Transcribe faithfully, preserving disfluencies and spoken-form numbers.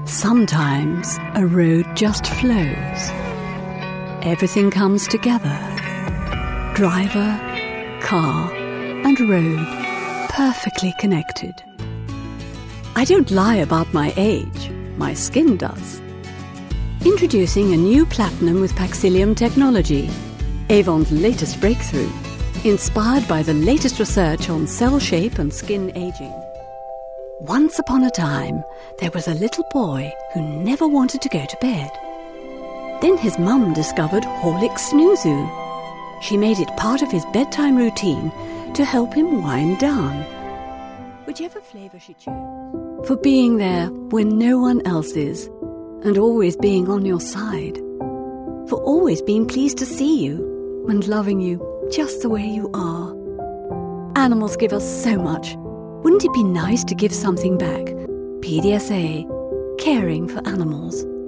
Sometimes a road just flows. Everything comes together. Driver, car, and road, perfectly connected. I don't lie about my age, my skin does. Introducing a new platinum with Paxilium technology, Avon's latest breakthrough, inspired by the latest research on cell shape and skin aging. Once upon a time, there was a little boy who never wanted to go to bed. Then his mum discovered Horlicks Snoozu. She made it part of his bedtime routine to help him wind down. Whichever flavour she chose. For being there when no one else is, and always being on your side. For always being pleased to see you, and loving you just the way you are. Animals give us so much. Wouldn't it be nice to give something back? P D S A, caring for animals.